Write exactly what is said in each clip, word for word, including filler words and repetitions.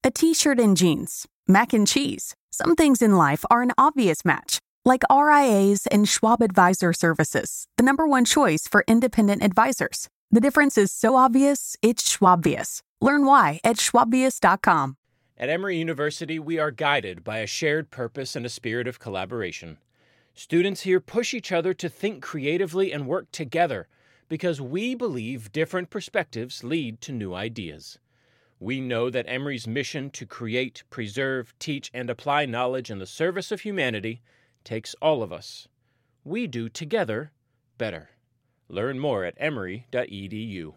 A t-shirt and jeans, mac and cheese. Some things in life are an obvious match, like R I As and Schwab Advisor Services, the number one choice for independent advisors. The difference is so obvious, it's Schwabvious. Learn why at schwabvious dot com. At Emory University, we are guided by a shared purpose and a spirit of collaboration. Students here push each other to think creatively and work together because we believe different perspectives lead to new ideas. We know that Emory's mission to create, preserve, teach, and apply knowledge in the service of humanity takes all of us. We do together better. Learn more at emory dot e d u.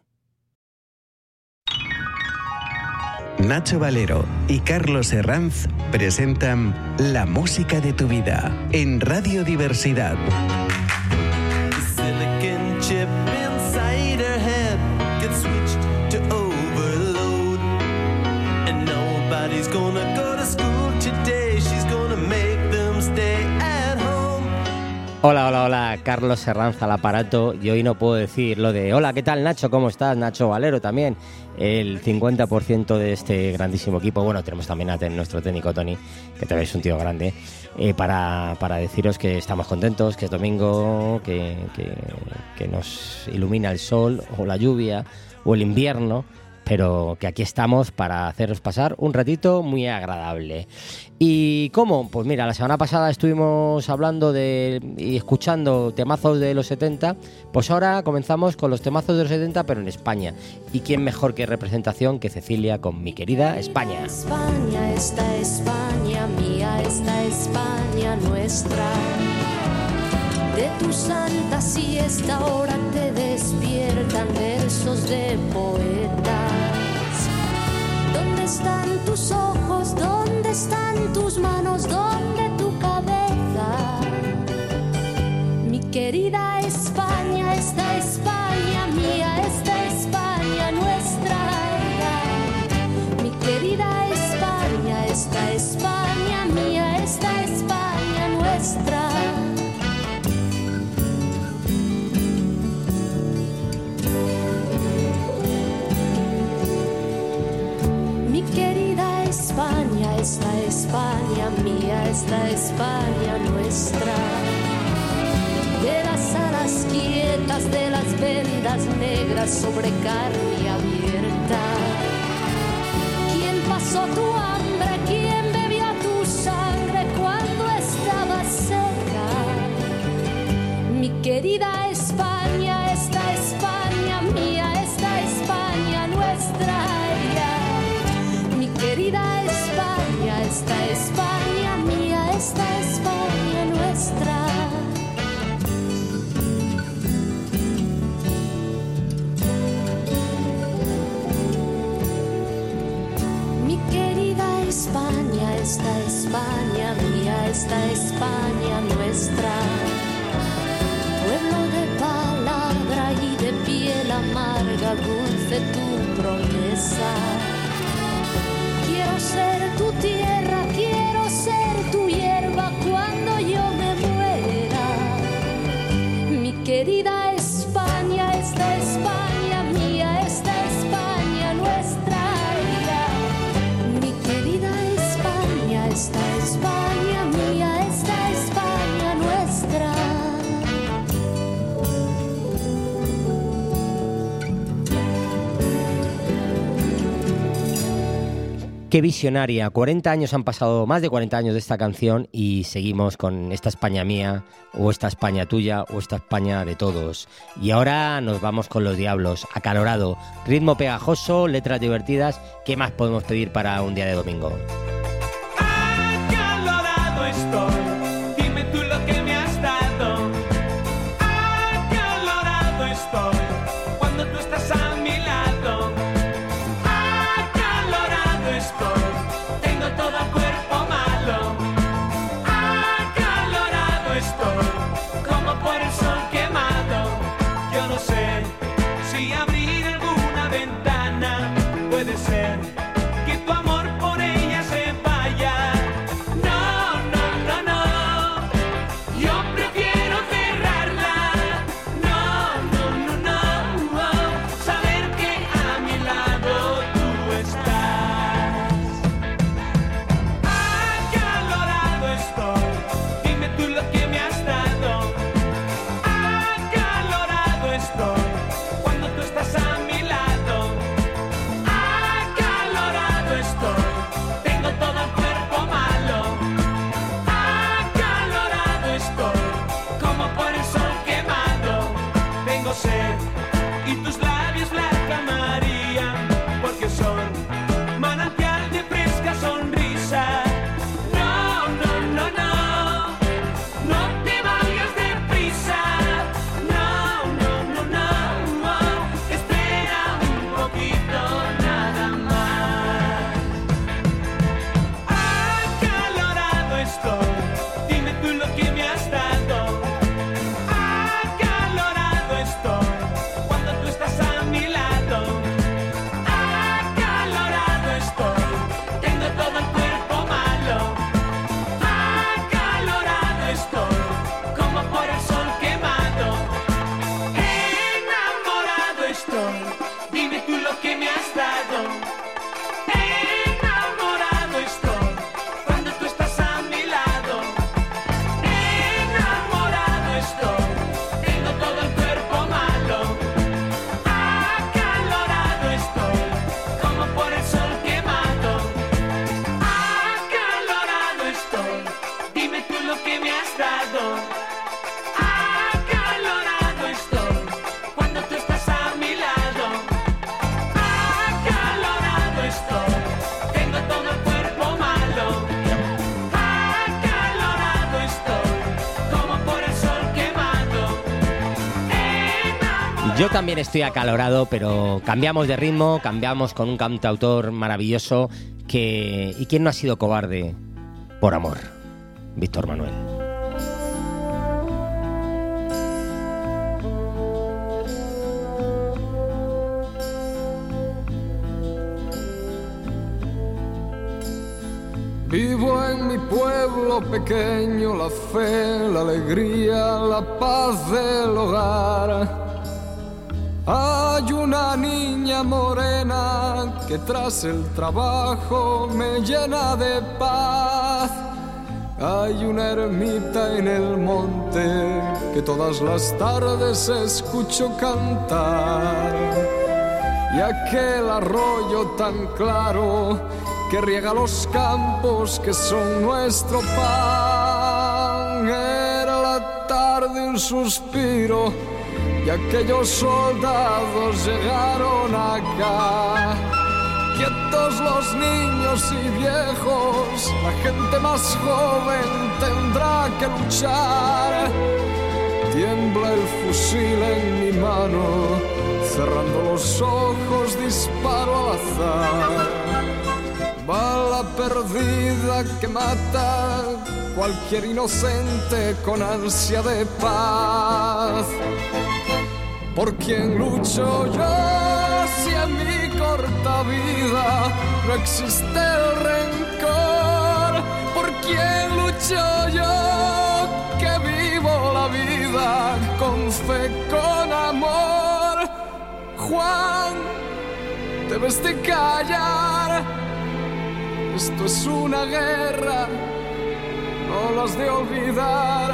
Nacho Valero y Carlos Herranz presentan La música de tu vida en Radio Diversidad. Silicon chip inside her head gets switched to overload, and nobody's gonna go to school today. She's gonna make them stay at home. Hola, hola, hola, Carlos Herranz al aparato. Y hoy no puedo decir lo de hola, ¿qué tal, Nacho? ¿Cómo estás? Nacho Valero también. El cincuenta por ciento de este grandísimo equipo. Bueno, tenemos también a nuestro técnico Tony, que te veis un tío grande, eh, para, para deciros que estamos contentos, que es domingo, que, que, que nos ilumina el sol o la lluvia o el invierno, pero que aquí estamos para haceros pasar un ratito muy agradable. ¿Y cómo? Pues mira, la semana pasada estuvimos hablando de y escuchando temazos de los setenta, pues ahora comenzamos con los temazos de los setenta, pero en España. ¿Y quién mejor que representación que Cecilia con Mi querida España? España, esta España mía, esta España nuestra. De tu santa siesta ahora te despiertan versos de poetas. ¿Dónde están tus ojos? ¿Dónde están tus manos? ¿Dónde tu cabeza? Mi querida España, esta España mía, esta España nuestra. Mi querida España, esta España mía, esta España nuestra. España, esta España mía, esta España nuestra. De las alas quietas, de las vendas negras sobre carne abierta. ¿Quién pasó tu hambre? ¿Quién bebió tu sangre cuando estaba seca? Mi querida España, esta España mía, esta España nuestra. Querida España, esta España mía, esta España nuestra. Mi querida España, esta España mía, esta España nuestra. Pueblo de palabra y de piel amarga, dulce tu promesa. Quiero ser tu tierra, quiero ser tu hierba cuando yo me muera. Mi querida España, esta España mía, esta España nuestra. Mi querida España, esta España mía, esta España nuestra. Qué visionaria, cuarenta años han pasado, más de cuarenta años de esta canción y seguimos con esta España mía, o esta España tuya, o esta España de todos. Y ahora nos vamos con Los Diablos, acalorado, ritmo pegajoso, letras divertidas, ¿qué más podemos pedir para un día de domingo? Acalorado estoy, dime tú lo que me has dado. Acalorado estoy, cuando tú estás a mi lado. Tengo todo cuerpo malo, acalorado estoy, como por el sol quemado. Yo no sé si abrir alguna ventana, puede ser que tu amor por ella se vaya. No, no, no, no. Yo también estoy acalorado, pero cambiamos de ritmo, cambiamos con un cantautor maravilloso que... ¿Y quién no ha sido cobarde por amor? Víctor Manuel. Vivo en mi pueblo pequeño, la fe, la alegría, la paz del hogar. Hay una niña morena que tras el trabajo me llena de paz. Hay una ermita en el monte que todas las tardes escucho cantar. Y aquel arroyo tan claro que riega los campos que son nuestro pan. Era la tarde un suspiro y aquellos soldados llegaron acá. Quietos los niños y viejos, la gente más joven tendrá que luchar. Tiembla el fusil en mi mano, cerrando los ojos disparo al azar. Bala perdida que mata cualquier inocente con ansia de paz. ¿Por quién lucho yo si en mi corta vida no existe el rencor? ¿Por quién lucho yo que vivo la vida con fe, con amor? Juan, debes de callar. Esto es una guerra, no lo has de olvidar.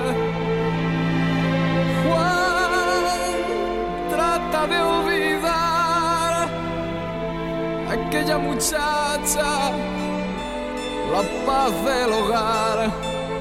Juan, trata de olvidar a aquella muchacha, la paz del hogar.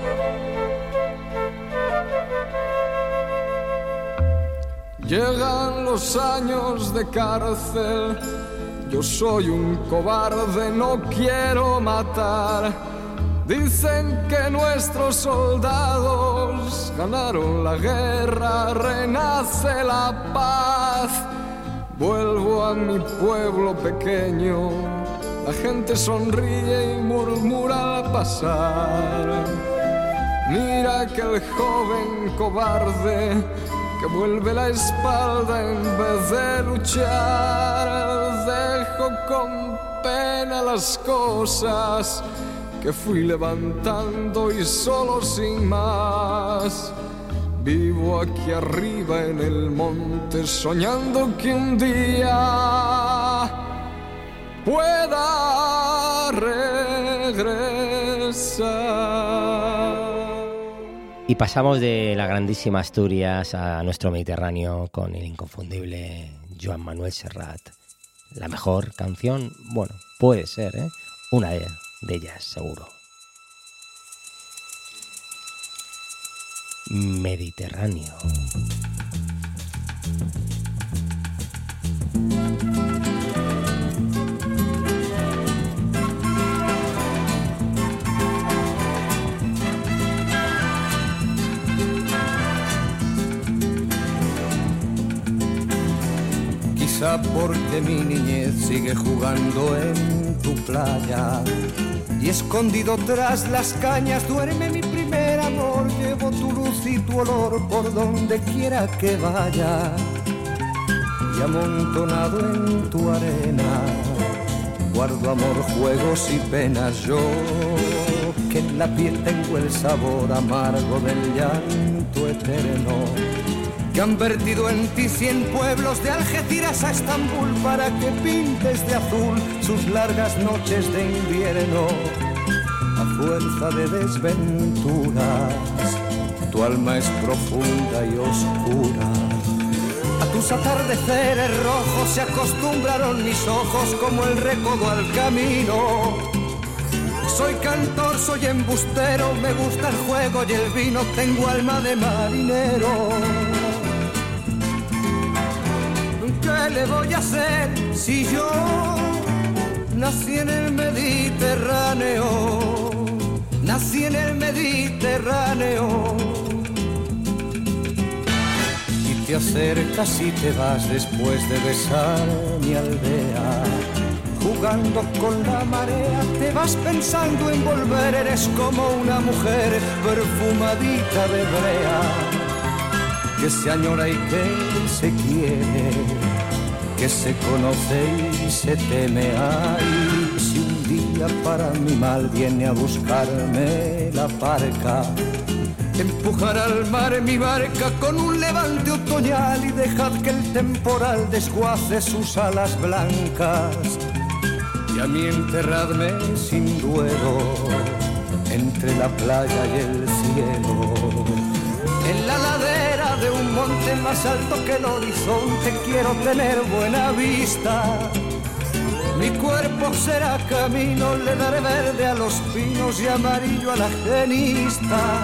Llegan los años de cárcel. Yo soy un cobarde, no quiero matar. Dicen que nuestros soldados ganaron la guerra, renace la paz. Vuelvo a mi pueblo pequeño, la gente sonríe y murmura al pasar. Mira aquel joven cobarde que vuelve la espalda en vez de luchar. Dejo con pena las cosas que fui levantando y solo sin más. Vivo aquí arriba en el monte soñando que un día pueda regresar. Y pasamos de la grandísima Asturias a nuestro Mediterráneo con el inconfundible Joan Manuel Serrat. La mejor canción, bueno, puede ser, ¿eh? Una de, de ellas, seguro. Mediterráneo. Quizá porque mi niñez sigue jugando en tu playa y escondido tras las cañas duerme mi primer amor. Llevo tu luz y tu olor por donde quiera que vaya y amontonado en tu arena guardo amor, juegos y penas. Yo que en la piel tengo el sabor amargo del llanto eterno, que han vertido en ti cien pueblos de Algeciras a Estambul para que pintes de azul sus largas noches de invierno. A fuerza de desventuras, tu alma es profunda y oscura. A tus atardeceres rojos se acostumbraron mis ojos como el recodo al camino. Soy cantor, soy embustero, me gusta el juego y el vino, tengo alma de marinero. ¿Qué le voy a hacer si yo nací en el Mediterráneo? Nací en el Mediterráneo. Y te acercas y te vas después de besar mi aldea. Jugando con la marea te vas pensando en volver, eres como una mujer perfumadita de brea, que se añora y que se quiere, que se conoce y se teme. Ay, si un día para mi mal viene a buscarme la parca, empujar al mar mi barca con un levante otoñal y dejad que el temporal desguace sus alas blancas. Y a mí enterradme sin duelo entre la playa y el cielo, en la ladera de un monte más alto que el horizonte. Quiero tener buena vista, mi cuerpo será camino, le daré verde a los pinos y amarillo a la genista.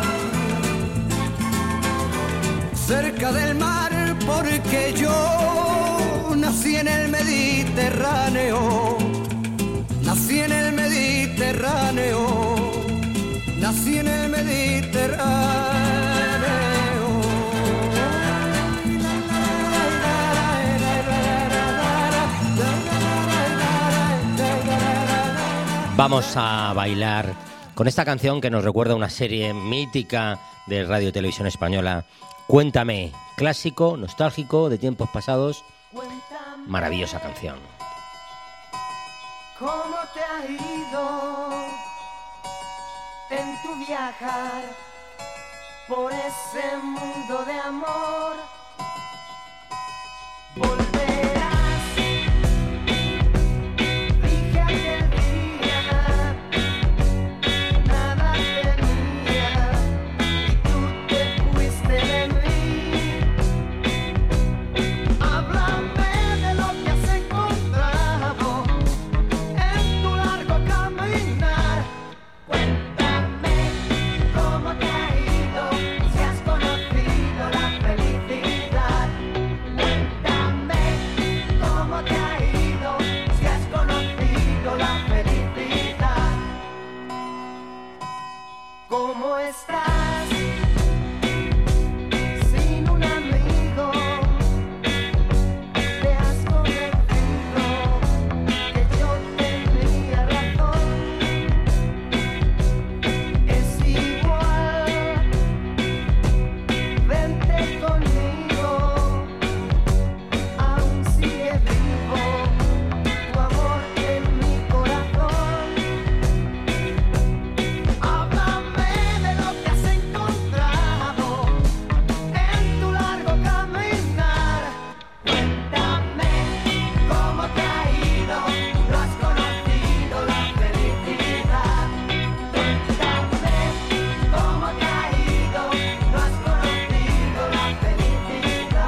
Cerca del mar porque yo nací en el Mediterráneo, nací en el Mediterráneo, nací en el Mediterráneo. Vamos a bailar con esta canción que nos recuerda una serie mítica de Radio Televisión Española. Cuéntame, clásico, nostálgico, de tiempos pasados. Cuéntame, maravillosa canción. ¿Cómo te ha ido en tu viajar por ese mundo de amor? Volverás, dije aquel día, nada tenía y tú te fuiste de mí. Háblame de lo que has encontrado en tu largo caminar. Cuéntame cómo te ha ido, si has conocido la felicidad. Cuéntame cómo te ha ido, si has conocido la felicidad. ¿Cómo estás sin un amigo? Te has convencido que yo tenía razón. Es igual, vente conmigo, aún sigue vivo tu amor en mi corazón. Háblame de lo que has encontrado en tu largo caminar. Cuéntame cómo te ha ido, no has conocido la felicidad. Cuéntame cómo te ha ido, no has conocido la felicidad.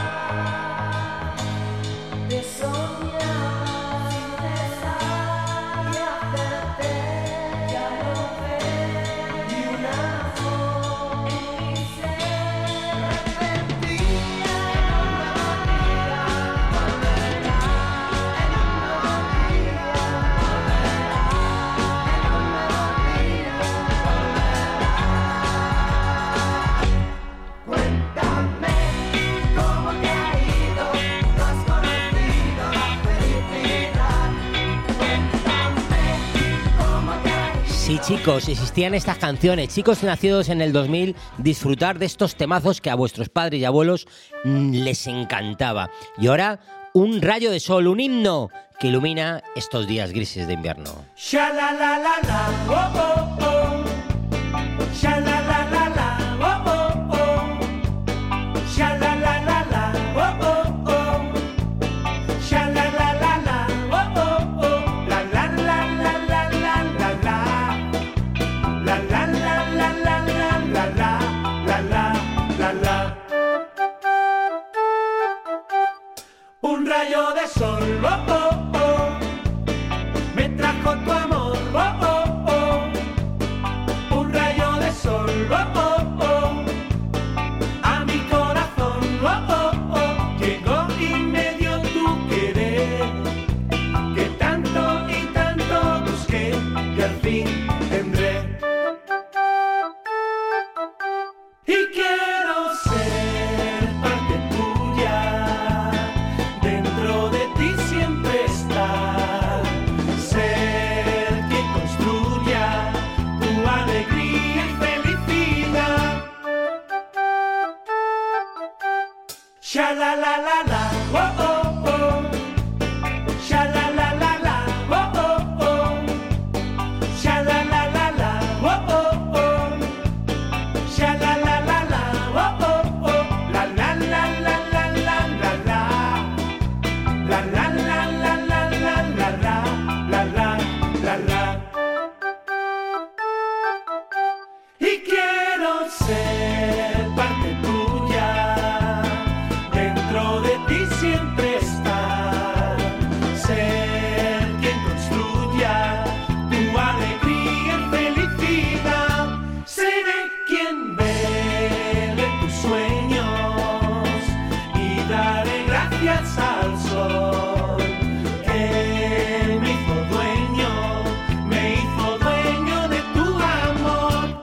De soñar sin cesar y hacerte ya no ver ni una voz en mi ser. Repentina en un nuevo día volverá, en un nuevo día volverá, en un nuevo día volverá. Cuéntame cómo te ha ido, no has conocido la felicidad. Cuéntame cómo te ha ido. Sí, chicos, existían estas canciones. Chicos nacidos en el dos mil, disfrutar de estos temazos que a vuestros padres y abuelos mm, les encantaba. Y ahora, un rayo de sol, un himno que ilumina estos días grises de invierno. Sha la la la la, oh oh oh. Sha la la la la, oh oh oh. Sha la la la la, oh oh oh. Sha la la la la, oh oh oh. La la la la la la la la. La la la la la la la la. La la la la. Un rayo de sol, oh oh oh. Me trajo tu amor, oh oh oh. Un rayo de sol, oh oh oh. A mi corazón, oh oh oh. Llegó y me dio tu querer, que tanto y tanto busqué, que al fin tendré. Y quiero ser parte tuya. Sha la la la la, oh oh oh. Sha la la la la, oh oh oh. Sha la la la la, oh oh oh. Sha la la la la, oh oh oh. La la la la la la la la. La la la la la la la la. La la la la. Y quiero ser parte tuya, dentro de ti siempre estar, ser quien construya tu alegría y felicidad, seré quien vele tus sueños y daré gracias al sol que me hizo dueño, me hizo dueño de tu amor.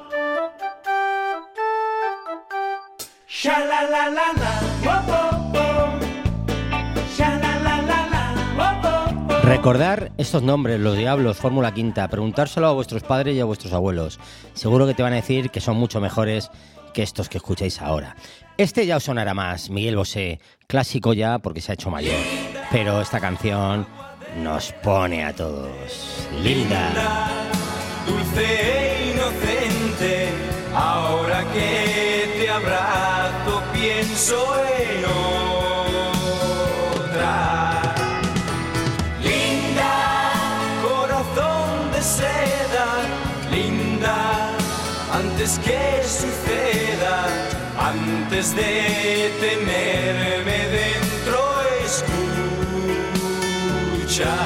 Sha la la la la, oh oh oh. Sha la la la la, oh oh oh. Recordar estos nombres, los Diablos, Fórmula Quinta, preguntárselo a vuestros padres y a vuestros abuelos. Seguro que te van a decir que son mucho mejores que estos que escucháis ahora. Este ya os sonará más, Miguel Bosé, clásico ya porque se ha hecho mayor. Pero esta canción nos pone a todos. Linda. Dulce e inocente, ahora que te abrazo pienso en otra. Linda, corazón de seda, linda, antes que suceda, antes de tenerme dentro, escucha.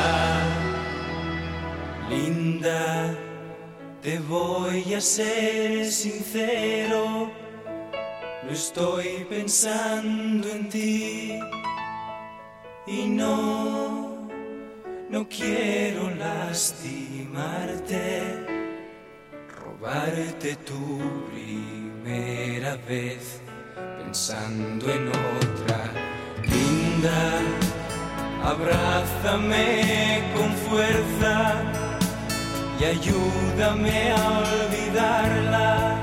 Linda, te voy a ser sincero, no estoy pensando en ti y no, no quiero lastimarte, robarte tu primera vez pensando en otra. Linda, abrázame con fuerza y ayúdame a olvidarla.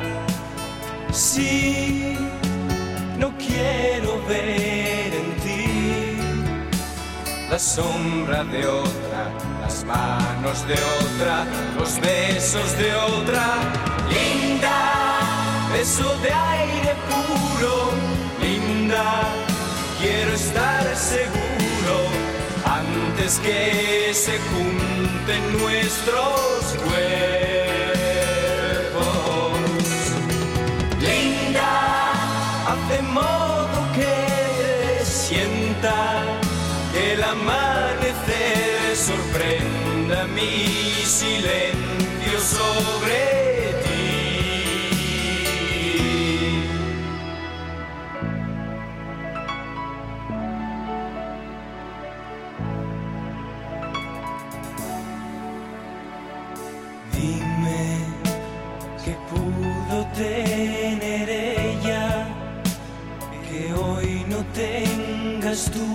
Sí, no quiero ver en ti la sombra de otra, las manos de otra, los besos de otra. Linda, beso de aire puro, linda, quiero estar seguro antes que se junten nuestros cuerpos. Linda, hace modo que sienta que el amanecer sorprenda mi silencio sobre ti. Dime qué pudo tener ella que hoy no tengas tú.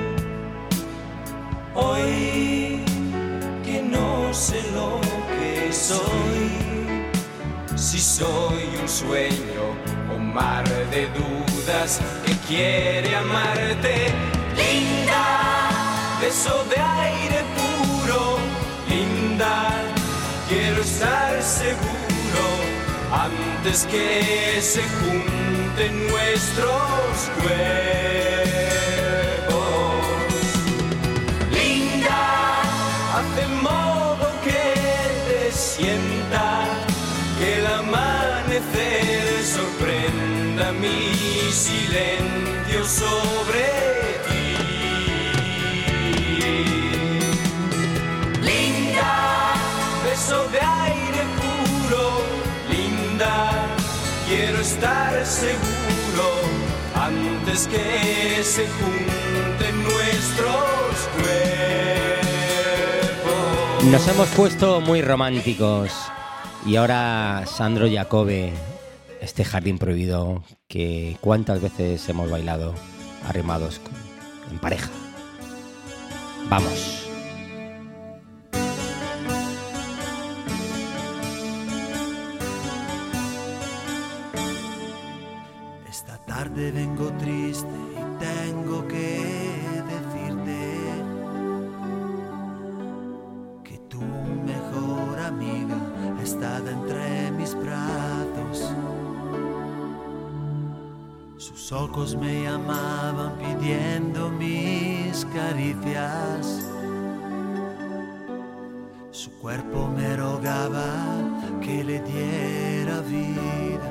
Hoy que no sé lo que soy, si soy un sueño o mar de dudas que quiere amarte. Linda, beso de aire puro, linda, quiero estar seguro antes que se junten nuestros cuerpos. Linda, hace modo que te sienta que el amanecer sorprenda mi silencio sobre ti. Linda, beso de aire puro, linda, quiero estar seguro antes que se junten nuestros cuerpos. Nos hemos puesto muy románticos y ahora Sandro Jacobe, este jardín prohibido que cuántas veces hemos bailado arrimados en pareja. Vamos. Esta tarde vengo triste y tengo que decirte que tu mejor amiga está entre mis brazos. Sus ojos me llamaban pidiendo mis caricias. Su cuerpo me rogaba que le diera vida.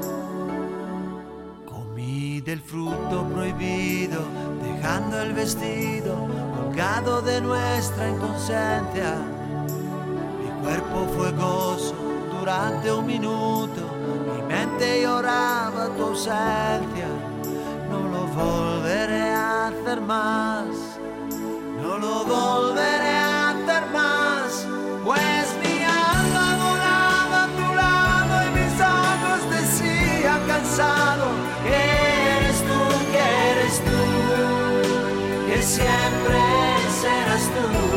Comí del fruto prohibido, dejando el vestido colgado de nuestra inconsciencia. Mi cuerpo fue gozo durante un minuto, mi mente lloraba tu ausencia. No lo volveré a hacer más, no lo volveré a hacer más, pues mi alma volaba a tu lado y mis ojos decían cansado que eres tú, que eres tú, que siempre serás tú.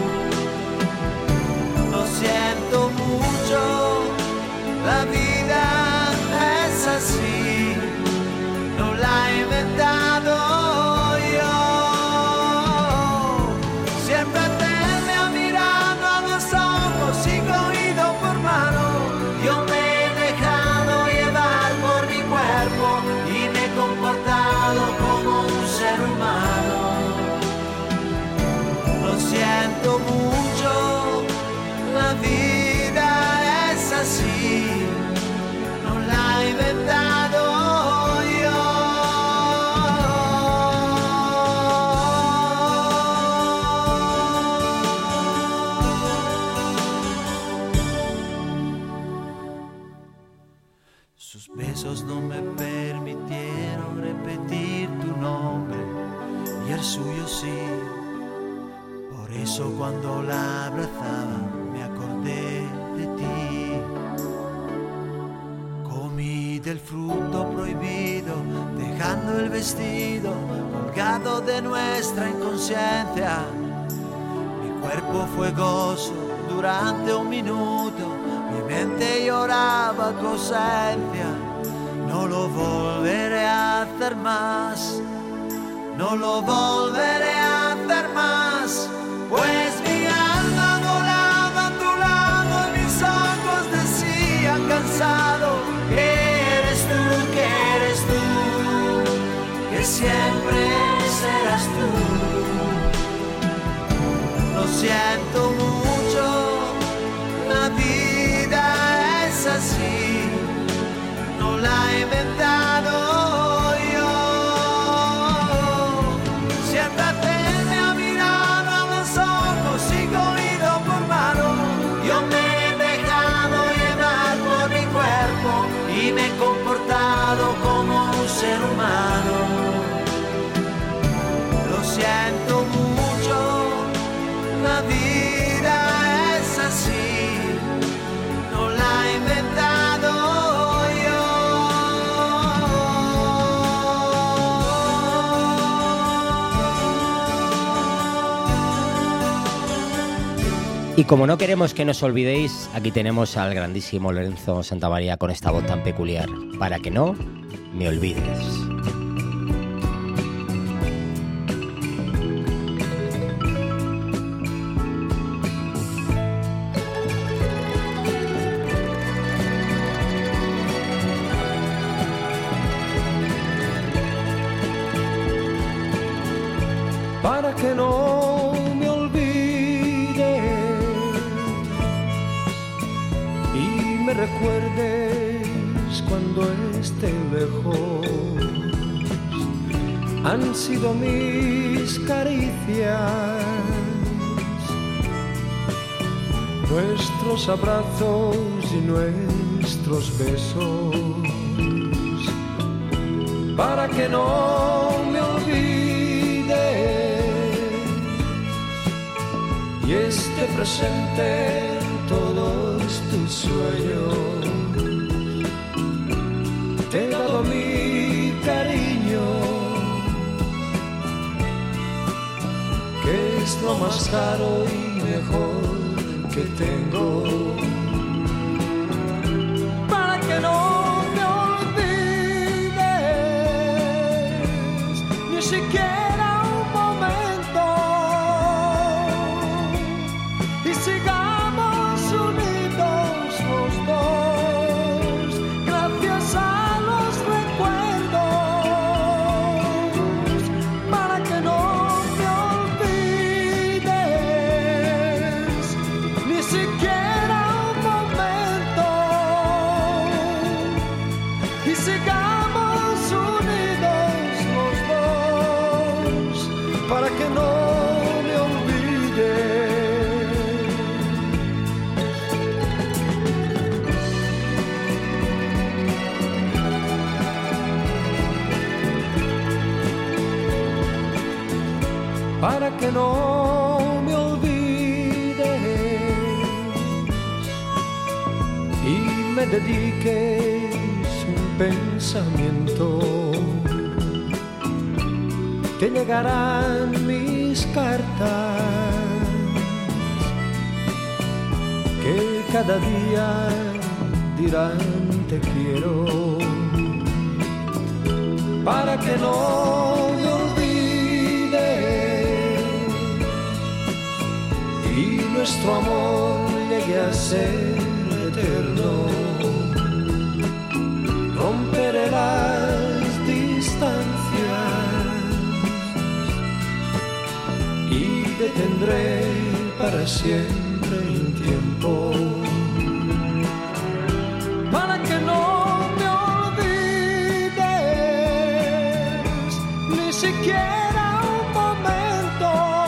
Lo siento mucho, la vida es así, no la he inventado yo. Siempre te ha mirado a los ojos y cogido por mano. Yo me he dejado llevar por mi cuerpo y me he comportado como un ser humano. Lo siento mucho, la vida es así, no la he inventado yo. Sus besos no me permitieron repetir tu nombre y el suyo sí. Por eso cuando la abrazaba me acordé de ti. Comí del fruto prohibido, dejando el vestido colgado de nuestra inconsciencia. Mi cuerpo fue gozo durante un minuto, mi mente lloraba tu ausencia. No lo volveré a hacer más, no lo volveré a hacer más, pues mi alma volaba a tu lado y mis ojos decían cansado que eres tú, que eres tú, que siempre serás tú. Lo siento mucho, la vida es así, no la he inventado yo. Siempre te me ha mirado a los ojos y cogido por mano. Yo me he dejado llevar por mi cuerpo y me he comportado como un ser humano. Lo siento mucho, la vida es así, no la he inventado yo. Y como no queremos que nos olvidéis, aquí tenemos al grandísimo Lorenzo Santamaría con esta voz tan peculiar, para que no me olvides. Para que no me olvides y me recuerdes cuando esté lejos. Han sido mis caricias, nuestros abrazos y nuestros besos. Para que no me olvides y esté presente en todos tus sueños. Te he dado mi cariño, que es lo más caro y mejor que tengo. Para que no me olvides, ni siquiera para que no me olvides y me dediques un pensamiento. Te llegarán mis cartas que cada día dirán te quiero, para que no me olvides y nuestro amor llegue a ser eterno. Romperé las distancias y detendré para siempre el tiempo, para que no me olvides ni siquiera un momento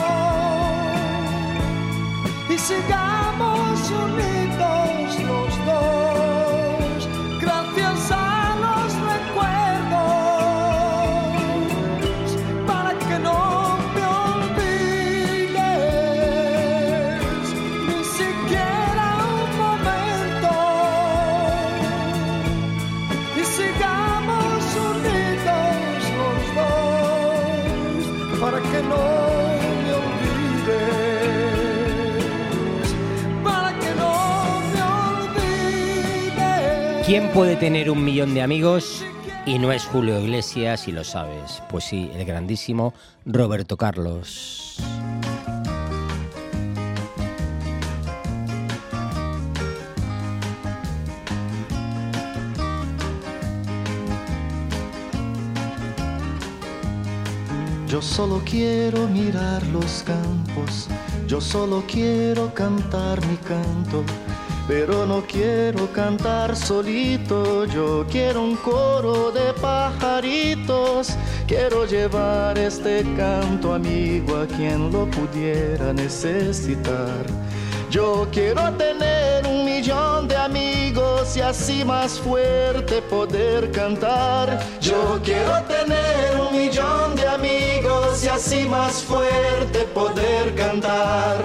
y sigamos unidos los dos gracias a los recuerdos, para que no me olvides ni siquiera un momento y sigamos unidos los dos, para que no me olvides, para que no me olvides. ¿Quién puede tener un millón de amigos y no es Julio Iglesias, y lo sabes? Pues sí, el grandísimo Roberto Carlos. Yo solo quiero mirar los campos, yo solo quiero cantar mi canto, pero no quiero cantar solito, yo quiero un coro de pajaritos, quiero llevar este canto amigo a quien lo pudiera necesitar. Yo quiero tener un millón de amigos y así más fuerte poder cantar. Yo quiero tener un millón de amigos y así más fuerte poder cantar.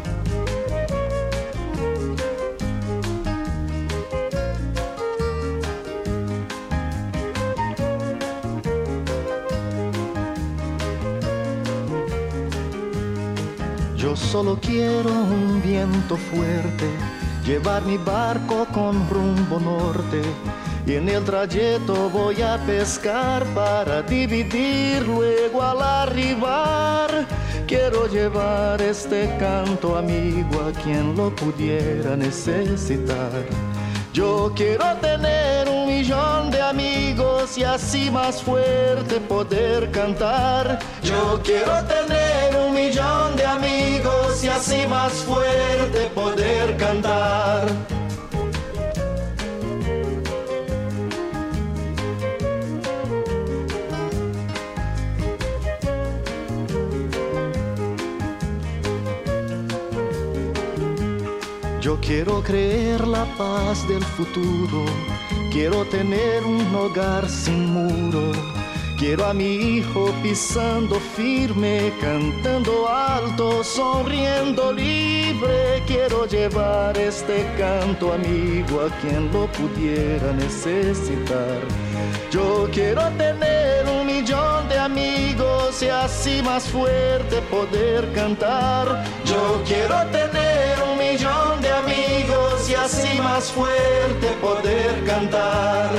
Yo solo quiero un viento fuerte, llevar mi barco con rumbo norte, y en el trayecto voy a pescar para dividir luego al arribar. Quiero llevar este canto amigo a quien lo pudiera necesitar. Yo quiero tener un millón de amigos y así más fuerte poder cantar. Yo quiero tener un millón de amigos y así más fuerte poder cantar. Yo quiero creer la paz del futuro, quiero tener un hogar sin muro, quiero a mi hijo pisando firme, cantando alto, sonriendo libre, quiero llevar este canto amigo a quien lo pudiera necesitar. Yo quiero tener un millón de amigos y así más fuerte poder cantar. Yo quiero tener un millón de amigos y así más fuerte poder cantar.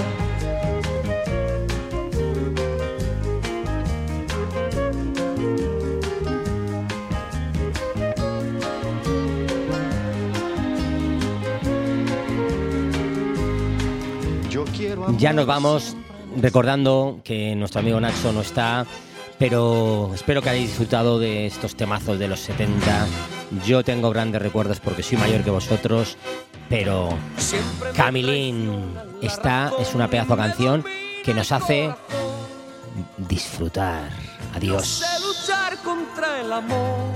Yo quiero Ya nos vamos, recordando que nuestro amigo Nacho no está, pero espero que hayáis disfrutado de estos temazos de los setenta. Yo tengo grandes recuerdos porque soy mayor que vosotros, pero Camilín, esta es una pedazo de canción que nos hace disfrutar. Adiós. No sé luchar contra el amor,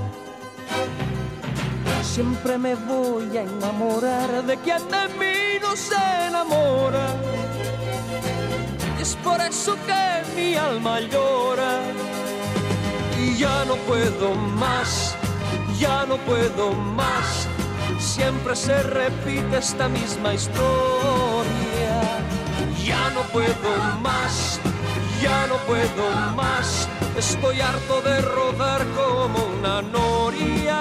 siempre me voy a enamorar de quien de mí no se enamora. Es por eso que mi alma llora y ya no puedo más, ya no puedo más. Siempre se repite esta misma historia. Ya no puedo más, ya no puedo más. Estoy harto de rodar como una noria.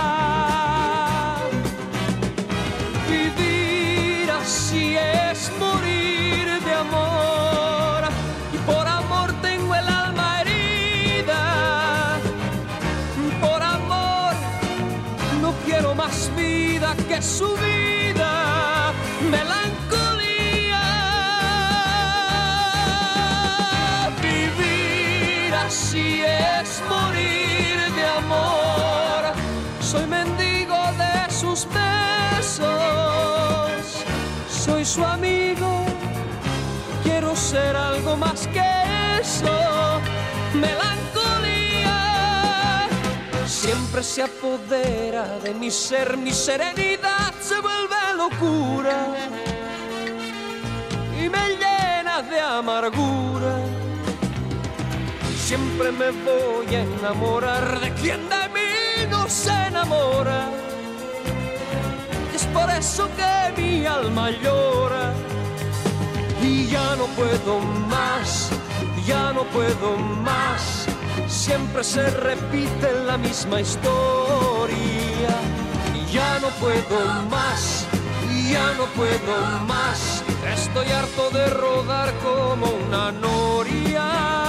Vivir así es morir de amor, y por amor tengo el alma herida. Por amor no quiero más vida que su vida. Melancolía. Vivir así es morir de amor. Soy mendigo de sus besos, soy su amigo, quiero ser algo más que eso. Melancolía siempre se apodera de mi ser, mi serenidad se vuelve locura y me llena de amargura. Siempre me voy a enamorar de quien de mí no se enamora. Es por eso que mi alma llora. Y ya no puedo más, ya no puedo más. Siempre se repite la misma historia. Y ya no puedo más, ya no puedo más. Estoy harto de rodar como una noria.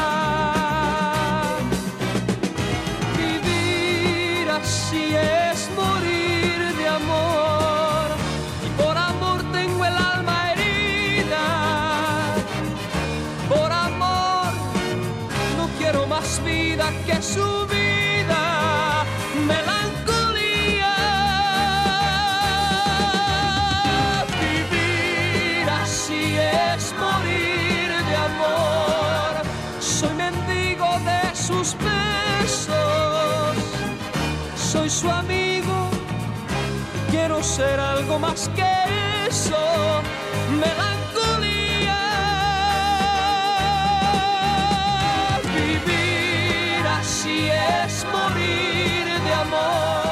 Vivir así es morir de amor, y por amor tengo el alma herida. Por amor no quiero más vida que su vida. Melancolía. Vivir así es morir de amor. Soy mendigo de sus besos, soy su amigo, quiero ser algo más que eso. Melancolía. Vivir así es morir de amor.